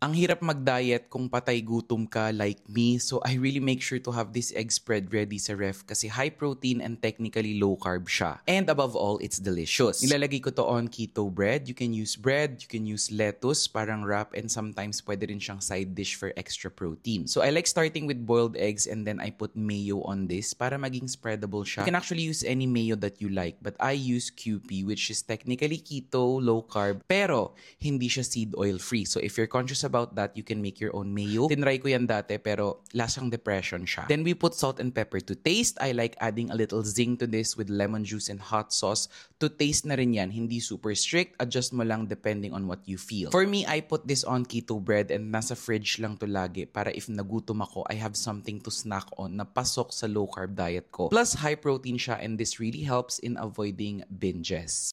Ang hirap mag-diet kung patay gutom ka like me, so I really make sure to have this egg spread ready sa ref kasi high protein and technically low carb siya. And above all, it's delicious. Nilalagay ko to on keto bread. You can use bread, you can use lettuce, parang wrap, and sometimes pwede rin siyang side dish for extra protein. So I like starting with boiled eggs and then I put mayo on this para maging spreadable siya. You can actually use any mayo that you like, but I use QP, which is technically keto, low carb, pero hindi siya seed oil free. So if you're conscious about that, you can make your own mayo. Tinry ko yan dati pero lasang depression siya. Then we put salt and pepper to taste. I like adding a little zing to this with lemon juice and hot sauce. To taste na rin yan, hindi super strict. Adjust mo lang depending on what you feel. For me, I put this on keto bread and nasa fridge lang to lagi para if nagutom ako, I have something to snack on na pasok sa low carb diet ko. Plus, high protein siya and this really helps in avoiding binges.